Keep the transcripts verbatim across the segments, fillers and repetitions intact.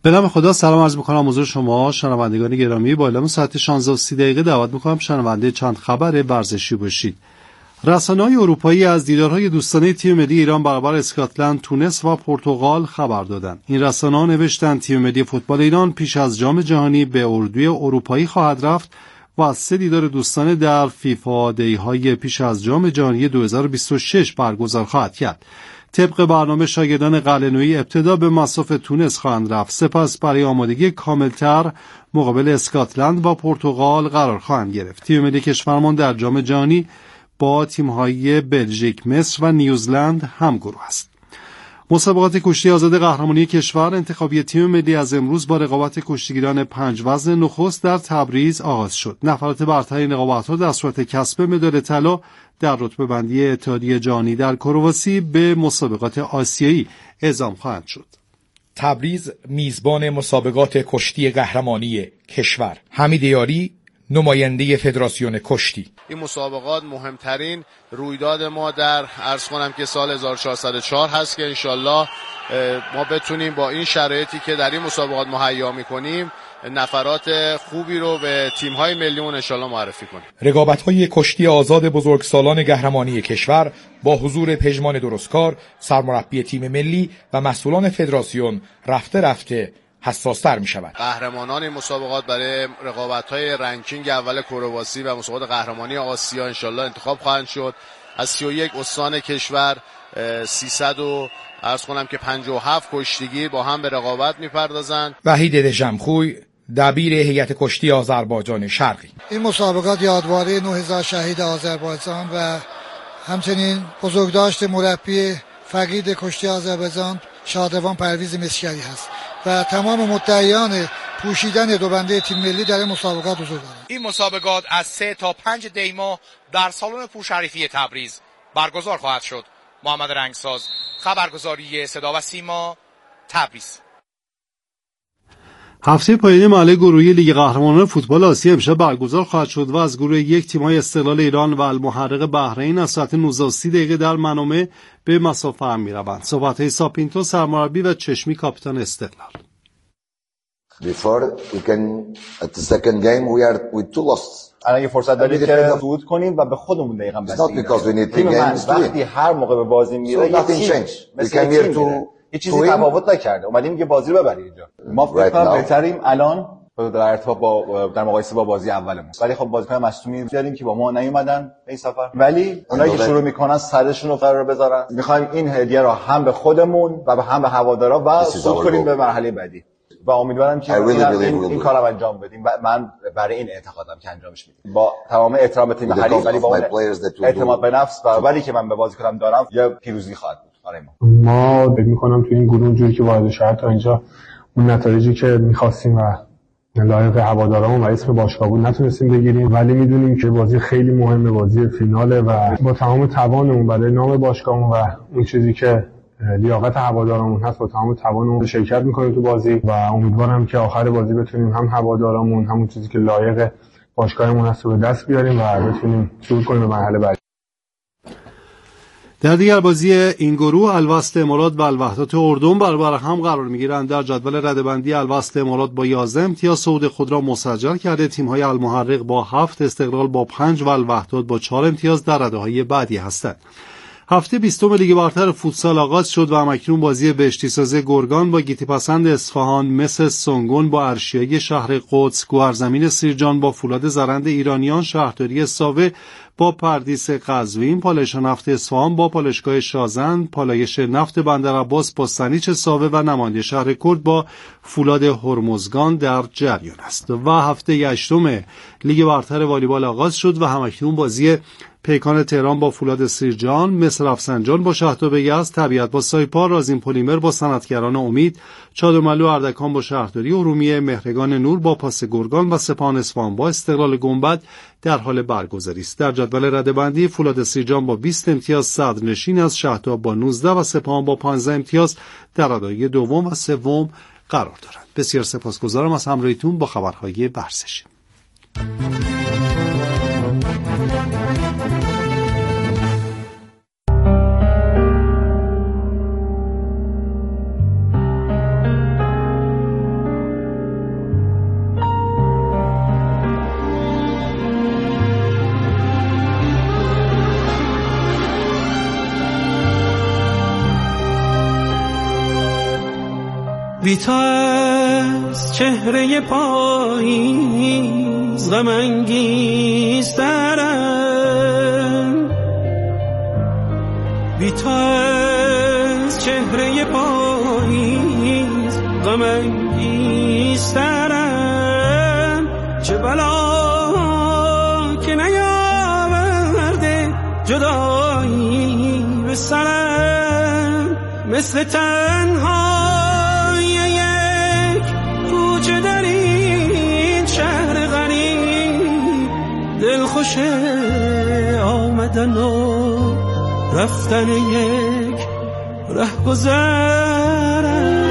به نام خدا سلام عرض می‌کنم حضور شما شنوندگان گرامی. با اعلام ساعت شانزده و سی دقیقه دعوت می‌کنم شنونده چند خبر ورزشی باشید. رسانه‌های اروپایی از دیدارهای دوستانه تیم ملی ایران برابر اسکاتلند، تونس و پرتغال خبر دادند. این رسانه‌ها نوشتند تیم ملی فوتبال ایران پیش از جام جهانی به اردوی اروپایی خواهد رفت و سه دیدار دوستانه در فیفا دی‌های پیش از جام جهانی دو هزار و بیست و شش برگزار خواهد کرد. طبق برنامه شاگردان قلعه‌نویی ابتدا به مصاف تونس خواهند رفت، سپس برای آمادگی کاملتر مقابل اسکاتلند و پرتغال قرار خواهند گرفت. تیم ملی کشورمان در جام جهانی با تیم‌های بلژیک، مصر و نیوزلند همگروه است. مسابقات کشتی آزاد قهرمانی کشور انتخابی تیم ملی از امروز با رقابت کشتیگیران پنج وزن نخست در تبریز آغاز شد. نفرات برترین رقابت‌ها در صورت کسب مدال طلا در رتبه بندی اتحادیه جهانی در کرواسی به مسابقات آسیایی اعزام خواهند شد. تبریز میزبان مسابقات کشتی قهرمانی کشور. حمید یاری، نماینده فدراسیون کشتی. این مسابقات مهمترین رویداد ما در عرض کنم که سال هزار و چهارصد و چهار هست که انشالله ما بتونیم با این شرایطی که در این مسابقات مهیا میکنیم نفرات خوبی رو به تیم‌های ملیمون انشالله معرفی کنیم. رقابت‌های کشتی آزاد بزرگسالان قهرمانی کشور با حضور پژمان درستکار، سرمربی تیم ملی و مسئولان فدراسیون رفته رفته حساس‌تر می‌شود. قهرمانان این مسابقات برای رقابت‌های رنکینگ اول کرواسی و مسابقات قهرمانی آسیا انشالله انتخاب خواهند شد. از سی و یک استان کشور سیصد و عرض کنم که پنجاه و هفت کشتیگیر با هم به رقابت می‌پردازند. وحید دژمخوی، دبیر هیئت کشتی آذربایجان شرقی. این مسابقات یادواره نه هزار شهید آذربایجان و همچنین بزرگداشت مربی فقید کشتی آذربایجان شادروان پرویز مسکری هست و تمام مدعیان پوشیدن دوبنده تیم ملی در این مسابقات حضور دارند. این مسابقات از سه تا پنج دی ماه در سالن پورشریفی تبریز برگزار خواهد شد. محمد رنگساز، خبرگزاری صدا و سیما، تبریز. هفته پایانی مرحله گروهی لیگ قهرمانان فوتبال آسیا امشب برگزار خواهد شد و از گروه یک تیم‌های استقلال ایران و المحرق بحرین از ساعت نوزده و سی دقیقه در منامه به مسافه هم می‌روند. صحبت‌های ساپینتو سرمربی و چشمی کاپیتان استقلال. Before we can at the second game we are with two losses. الان یه فرصت دارید که صعود کنیم و به خودمون دقیقاً بستگی داره. تیم من وقتی هر موقع به بازی میره یه تیم مثل یه چیزی تفاوت نکرده. اومدیم که بازی رو ببرید اینجا. ما فکر کنم بهتریم الان در ارتباط با در مقایسه با بازی اولمون. ولی خب بازیکن مصدومی داریم که با ما نیومدن این سفر. ولی اونایی که شروع میکنن سرشون رو قرار بذارن. میخوایم این هدیه رو هم به خودمون و هم به هوادارا و صعود کنیم به مرحله بعدی. و امیدوارم که این, این, این کارو انجام بدیم. من برای این اعتقادم که انجامش میدیم. با تمام احترام به تیم محلی ولی با اعتماد به نفس و ولی که من به بازیکنم دارم یه پیروزی خواهد بود. ما فکر می‌کنم تو این گروه اونجوری که وارد شد تا اینجا اون نتایجی که می‌خواستیم و لایق هوادارامون و اسم باشگاه بود نتونستیم بگیریم، ولی می‌دونیم که بازی خیلی مهمه، بازی فیناله و با تمام توانمون برای نام باشگاهمون و اون چیزی که لیاقت هوادارامون هست با تمام توانمون شرکت می‌کنیم تو بازی و امیدوارم که آخر بازی بتونیم هم هوادارامون همون چیزی که لایق باشگاهمون هست رو به دست بیاریم و بتونیم صعود کنیم به مرحله بعدی. در دیگر بازی این گروه الوصل امارات و الوحدات اردن برابر هم قرار می‌گیرند. در جدول رده‌بندی الوصل امارات با یازده امتیاز صعود خود را مسجل کرده. تیم‌های المحرق با هفت، استقلال با پنج و الوحدات با چهار امتیاز در رده‌های بعدی هستند. هفته بیستم لیگ برتر فوتسال آغاز شد و همکنون بازی بهشتی‌ساز گرگان با گیتیپسند اصفهان، مس سونگون با ارشیای شهر قدس، گوهرزمین سیرجان با فولاد زرند ایرانیان، شهرداری ساوه با پردیس قزوین، پالایش نفت اصفهان با پالایشگاه شازند، پالایش نفت بندرعباس با سنیچ ساوه و نماینده شهر کرد با فولاد هرمزگان در جریان است. و هفته هشتم لیگ برتر والیبال آغاز شد و همکنون بازی پیکان تهران با فولاد سیرجان، مصر رفسنجان با شهرتاب یزد، طبیعت با سایپا، رازین پلیمر با صنعتگران امید، چادرملو اردکان با شهرداری ارومیه، مهرگان نور با پاس گرگان و سپاهان اصفهان با استقلال گنبد در حال برگزاری است. در جدول رده‌بندی فولاد سیرجان با بیست امتیاز صدرنشین از، شهرتاب با نوزده و سپاهان با پانزده امتیاز در رده‌های دوم و سوم قرار دارند. بسیار سپاسگزارم از همراهیتون با خبرهای ورزشی. بی تو از چهره پاییز غم انگیزترم، بی تو از چهره پاییز غم انگیزترم. چه بلا که نیاورده جدایی به سرم، مثل تنهای یک کوچه در این شهر غریب، دلخوش آمدن و رفتن یک رهگذرم.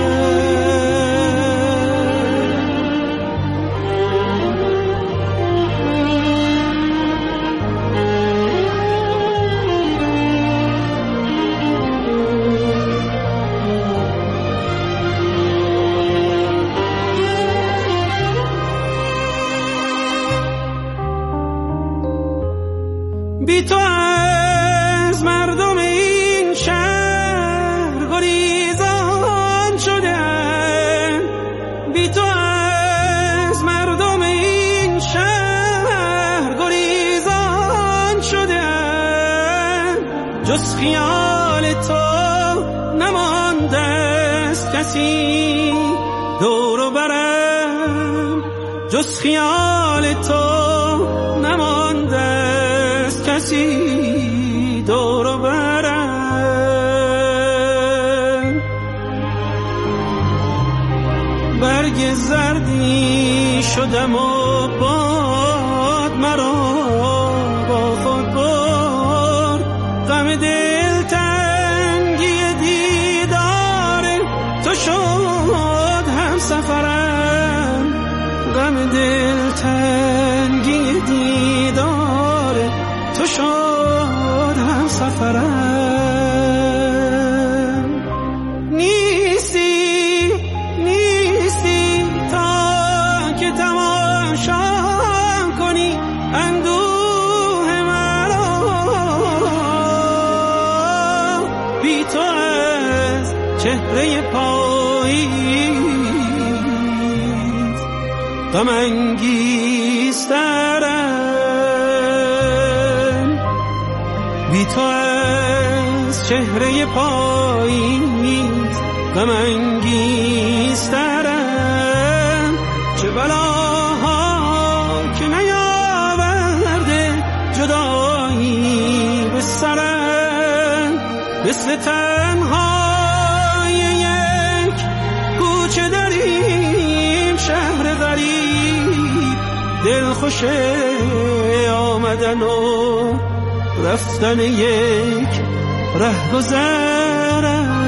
بی تو از مردم این شهر گریزان شدم، بی تو از مردم این شهر گریزان شدم. جز خیال تو نمانده است کسی دور و برم، جز خیال تو نمانده کسی دور و برم. برگ زردی شدم و باد مرا با خود برد، غم دل تنگی دیدار تو شد هم سفرم، غم دل تنگی دیدار تو شد هم سفرم. نیستی نیستی تا که تماشا کنی اندوه مرا، بی تو از چهره پاییز غم انگیزترم، بی تو از چهره پاییز غم انگیزترم. چه بلاها که نیاورده جدایی به سرم، مثل تنهای یک کوچه در این شهر غریب، دلخوش آمدن و رفتن یک رهگذرم.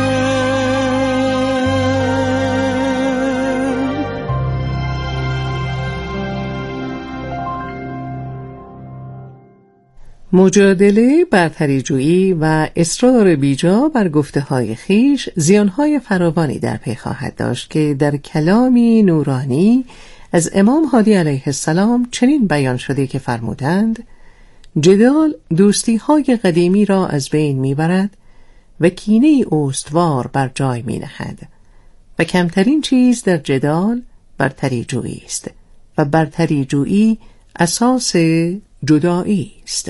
مجادله، برتری‌جویی و اصرار بیجا بر گفته‌های خویش زیانهای فراوانی در پی خواهد داشت که در کلامی نورانی از امام هادی علیه السلام چنین بیان شده که فرمودند: جدال دوستی‌های قدیمی را از بین می‌برد و کینه استوار بر جای می‌نهد و کمترین چیز در جدال برتری‌جویی است و برتری‌جویی اساس جدایی است.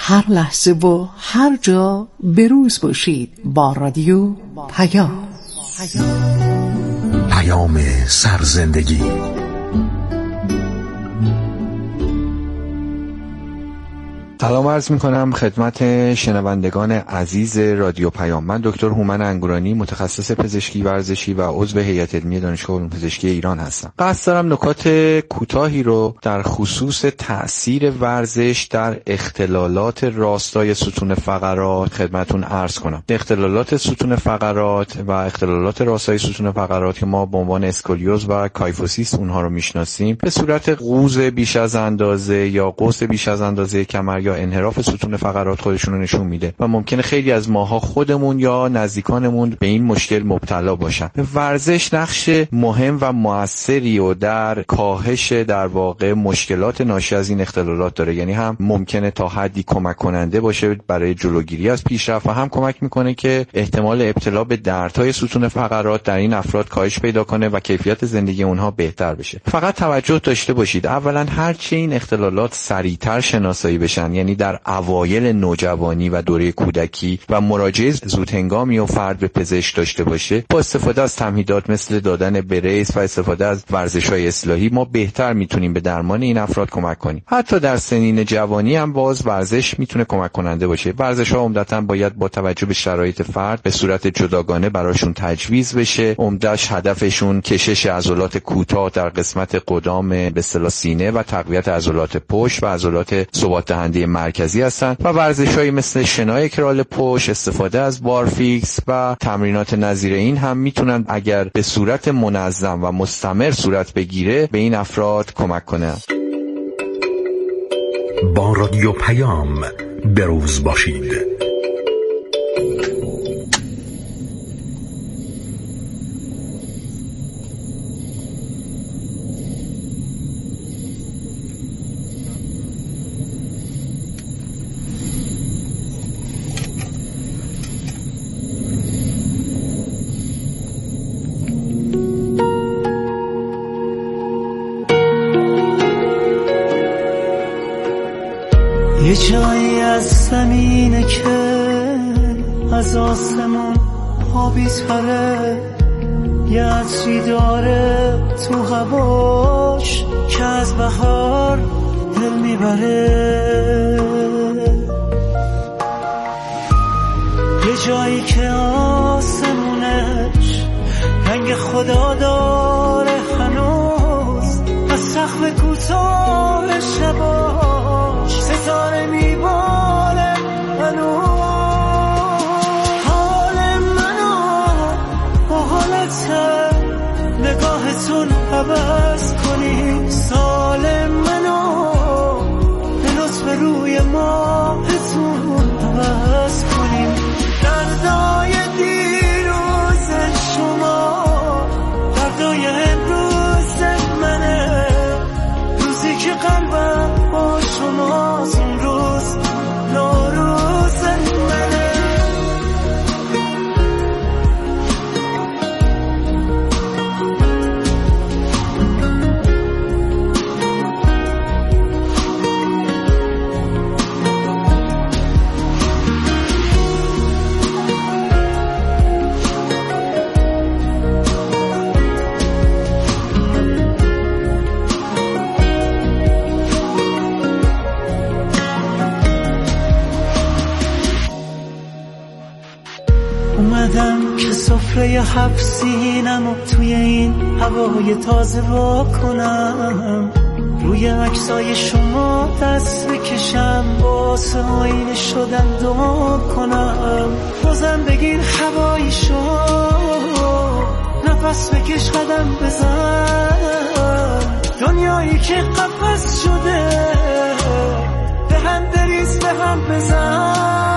هر لحظه و هر جا بروز باشید با رادیو پیام. پیام سرزندگی. سلام عرض می کنم خدمت شنوندگان عزیز رادیو پیام. من دکتر هومن انگورانی، متخصص پزشکی ورزشی و عضو هیئت علمی دانشگاه علوم پزشکی ایران هستم. قصد دارم نکات کوتاهی رو در خصوص تأثیر ورزش در اختلالات راستای ستون فقرات خدمتون عرض کنم. اختلالات ستون فقرات و اختلالات راستای ستون فقرات که ما به عنوان اسکولیوز و کایفوسیس اونها رو میشناسیم، به صورت قوز بیش از اندازه یا قوس بیش از اندازه کمر یا انحراف ستون فقرات خودشون رو نشون میده و ممکنه خیلی از ماها خودمون یا نزدیکانمون به این مشکل مبتلا باشن. ورزش نقش مهم و موثری و در کاهش در واقع مشکلات ناشی از این اختلالات داره، یعنی هم ممکنه تا حدی کمک کننده باشه برای جلوگیری از پیشرفت و هم کمک میکنه که احتمال ابتلا به دردهای ستون فقرات در این افراد کاهش پیدا کنه و کیفیت زندگی اونها بهتر بشه. فقط توجه داشته باشید، اولا هرچی این اختلالات سریعتر شناسایی بشن، یعنی در اوایل نوجوانی و دوره کودکی و مراجعه زودهنگامی و فرد به پزشک داشته باشه، با استفاده از تمهیدات مثل دادن بریس و استفاده از ورزش‌های اصلاحی ما بهتر میتونیم به درمان این افراد کمک کنیم. حتی در سنین جوانی هم باز ورزش میتونه کمک کننده باشه. ورزش‌ها عمدتاً باید با توجه به شرایط فرد به صورت جداگانه براشون تجویز بشه. عمده‌اش هدفشون کشش عضلات کوتاه در قسمت قدام به اصطلاح سینه و تقویت عضلات پشت و عضلات ثبات دهنده مرکزی هستند و ورزش‌هایی مثل شنای کرال پشت، استفاده از بارفیکس و تمرینات نظیر این هم میتونن اگر به صورت منظم و مستمر صورت بگیره به این افراد کمک کنه. با رادیو پیام بروز باشید. یه جایی از زمینه که از آسمون آبی تره، یه عطری داره تو هواش که از بهار دل میبره. یه جایی که آسمونش رنگ خدا داره هنوز، از سقف کوتاه شباش ستاره میباره هنوز. حال منو با حالت نگاهتون عوض کنی، سال منو به لطف روی ماهتون عوض کنیم. دردای دیروز شما دردای امروز منه، روزی که قلبم با شماست اون روز نوروز منه. اومدم که سفره هفت سینم و توی این هوای تازه وا کنم، روی عکسای شما دست بکشم، واسه آینه شدن دعا کنم. بازم بگیر هوای شو، نفس بکش قدم بزن، دنیایی که قفس شده به هم بریز به هم بزن.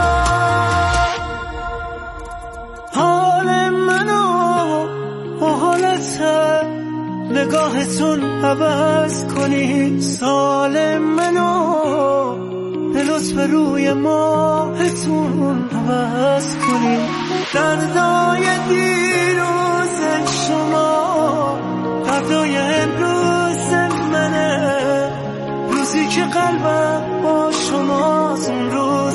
حال منو با حالت نگاهتون عوض کنی، سال منو به لطف روی ماهتون عوض کنی. دردای دیروز شما دردای امروز منه، روزی که قلبم با شماست اون روز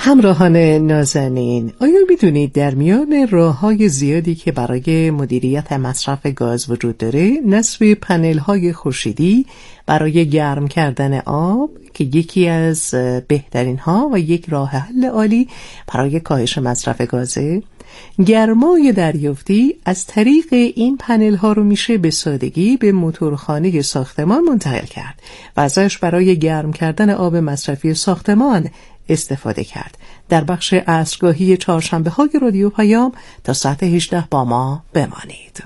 همراهان نازنین، آیا میدونید در میان راه‌های زیادی که برای مدیریت مصرف گاز وجود داره، نصب پنل‌های خورشیدی برای گرم کردن آب که یکی از بهترین ها و یک راه حل عالی برای کاهش مصرف گازه؟ گرمای دریافتی از طریق این پنل ها رو میشه به سادگی به موتورخانه ساختمان منتقل کرد و ازش برای گرم کردن آب مصرفی ساختمان استفاده کرد. در بخش عصرگاهی چهارشنبه های رادیو پیام تا ساعت هجده با ما بمانید.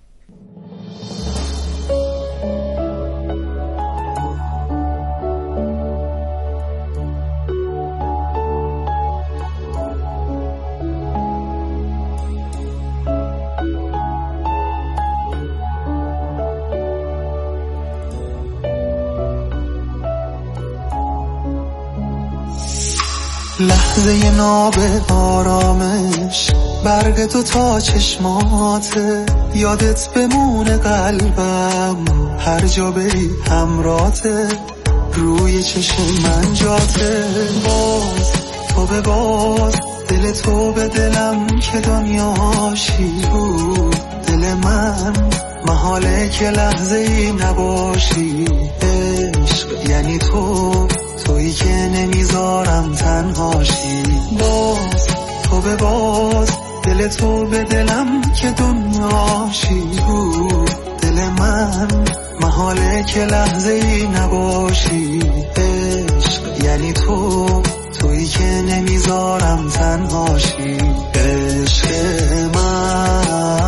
لحظه ناب آرامش، برگ تو تا چشماته، یادت بمونه قلبم هر جا بری همراته، روی چشم من جاته. باز تو به باز، دل تو به دلم که دنیاشی تو دل من، محاله که لحظه ای نباشی. عشق یعنی تو، تویی که نمیذارم تنهاشی. باز تو به باز، دل تو به دلم که دنیاشی تو دل من، محاله که لحظه ای نباشی. عشق یعنی تو، تویی که نمیذارم تنهاشی. عشق من،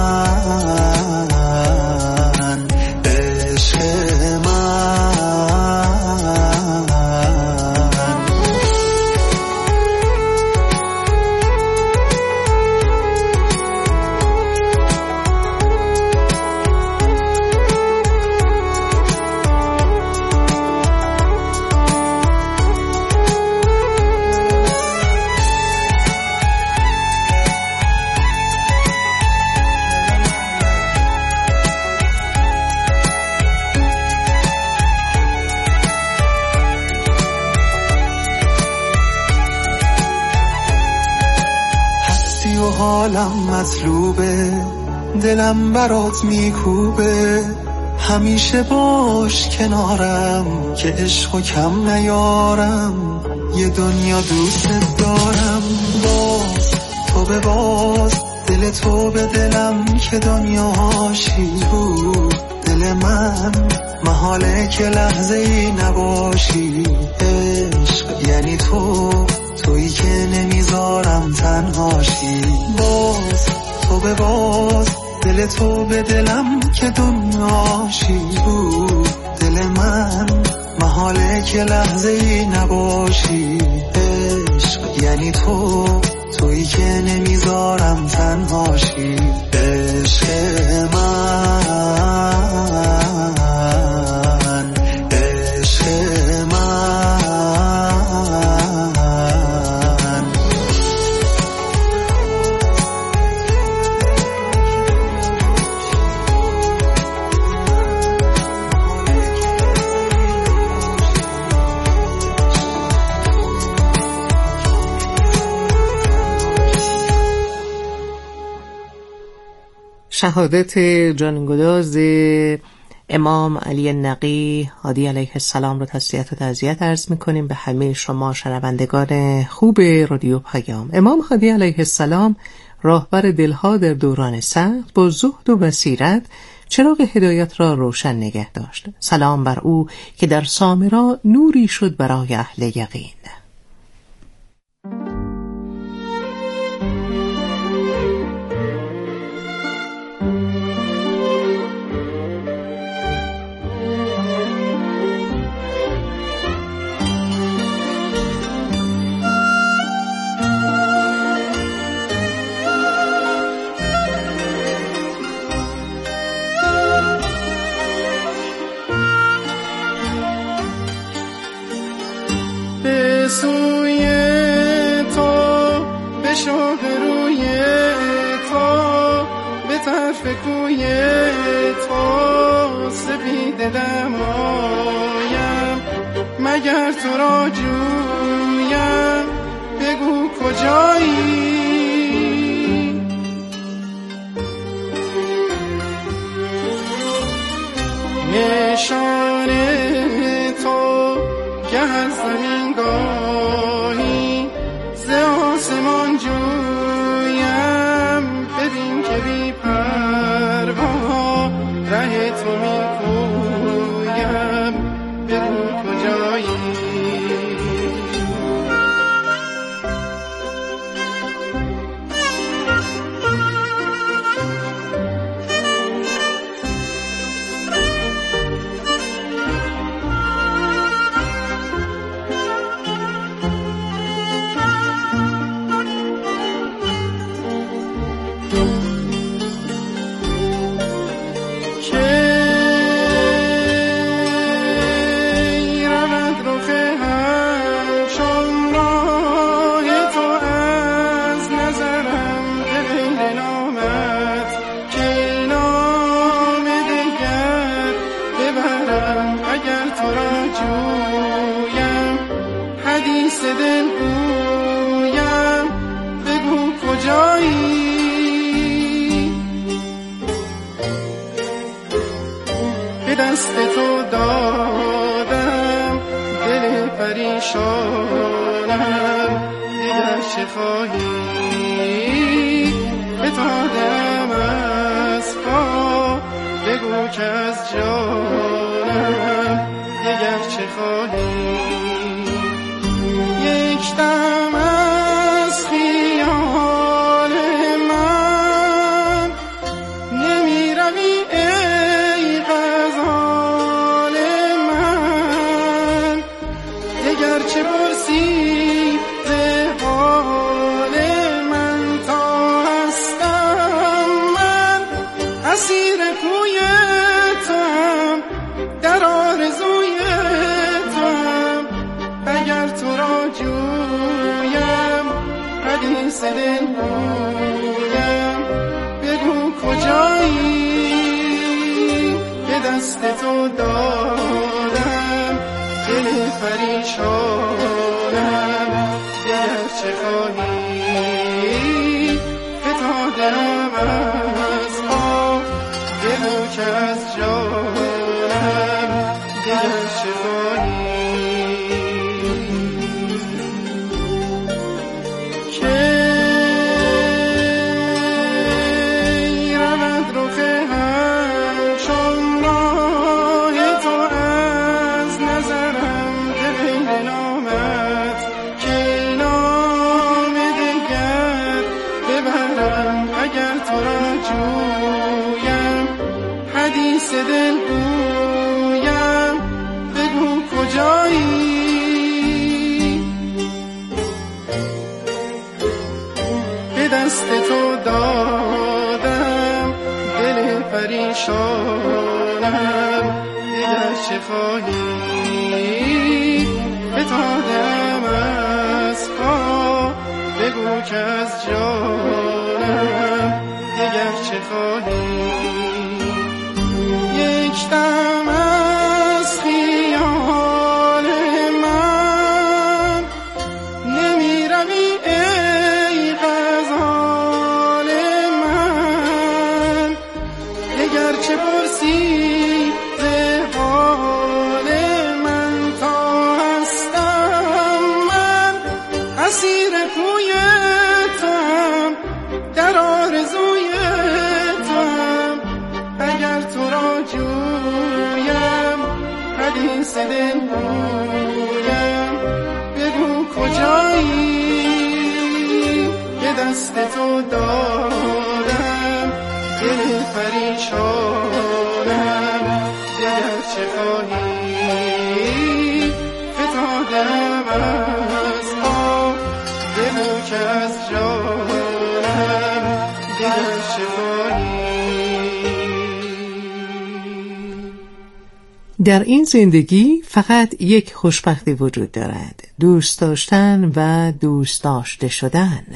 عشق من. حالم مطلوبه، دلم برات میکوبه، همیشه باش کنارم که عشقو کم نیارم، یه دنیا دوست دارم. باز تو به باز، دل تو به دلم که دنیاشی تو دل من، محاله که لحظه ای نباشی. عشق یعنی تو، تویی که نمیذارم تنهاشی. باز تو به باز، دل تو به دلم که دنیاشی تو دل من، محاله که لحظه ای نباشی. عشق یعنی تو، تویی که نمیذارم تنهاشی. عشق من، عشق من. شهادت جانگداز امام علی نقی هادی علیه السلام رو تسلیت و تعزیت عرض میکنیم به همه شما شنوندگان خوب رادیو پیام. امام هادی علیه السلام راهبر دلها در دوران سخت با زهد و بصیرت چراغ هدایت را روشن نگه داشت. سلام بر او که در سامرا نوری شد برای اهل یقین. کوی تو سپید دمایم، مگر تو را جویم، بگو کجایی نشان تو گه از زمین گاهی ز آسمان جویم ببین که بی پروا ره تو می پویم بگو کجایی دست تو دادم دل پریشانم دیگر چه خواهی بتادم از پا بگو که از جانم دیگر چه خواهی یک دم از خیال من نمی روی چه پرسی به حال من تا هستم من اسیر کوی توام در آرزوی توام اگر تو را جویم حدیث دل گویم بگو کجایی به دست تو دادم دل پریشانم دیگر چه خواهی فتادم از ما بگو که از جانم دیگر چه خواهی که رود رخ همچون راه تو از نظرم اگر تو را جویم حدیث دل گویم بگو کجایی به دست تو دادم دل پریشانم دیگر چه خواهی بتادم از پا بگو که از جانم دیگر چه خواهی یک دم از خیال من نمی روی ای غزال من دیگر چه پرسی به حال من تا هستم من اسیر کوی توام در آرزوی توام اگر تو را جویم حدیث دل گویم بگو کجایی به دست تو دادم دل پریشانم دیگر چه خواهی فتادم از ما بگو که از جانم دیگر چه خواهی در این زندگی فقط یک خوشبختی وجود دارد، دوست داشتن و دوست داشته شدن.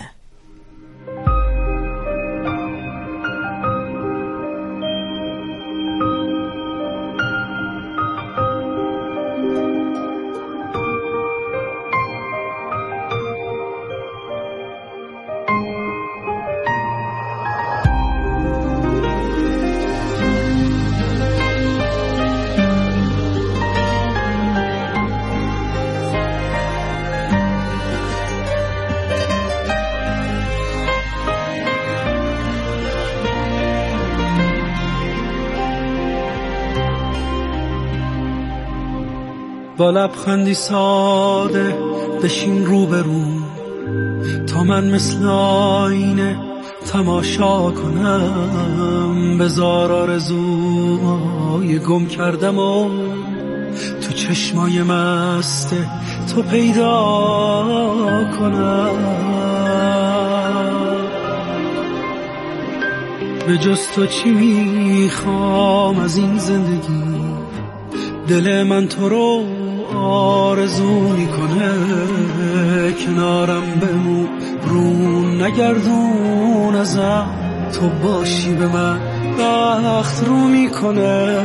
با لبخندی ساده بشین رو به رو تا من مثل آینه تماشا کنم. بذار آرزوهای گم کردم و تو چشمای مست تو پیدا کنم. به جز تو چی میخوام از این زندگی؟ دل من تو رو آرزو میکنه. کنارم بمون رو نگردون ازم، تو باشی به من بخت رو میکنه.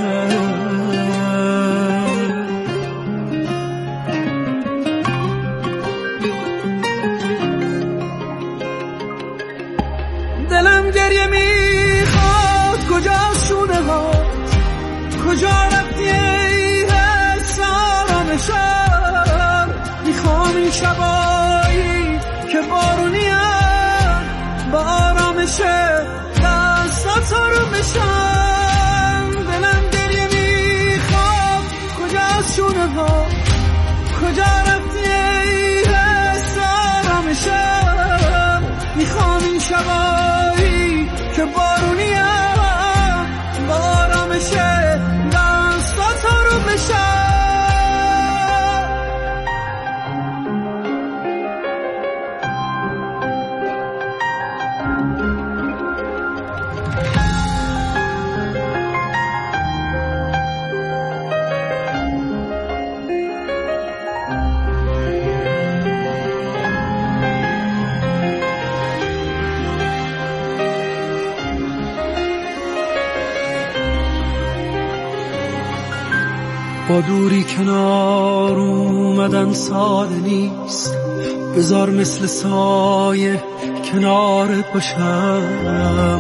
دلم گریه میخواد کجا شونه هات، کجا رفتی ای حس آرامشم. میخوام این شبایی که بارونیم با آرامش دستات رو بشم. دلم گریه میخواد کجا شونه هات، کجا رفتی ای حس آرامشم. میخوام این شبایی که بارونیم با آرامش دستات رو بشم. با دوری کنار اومدن ساده نیست، بذار مثل سایه کنارت باشم.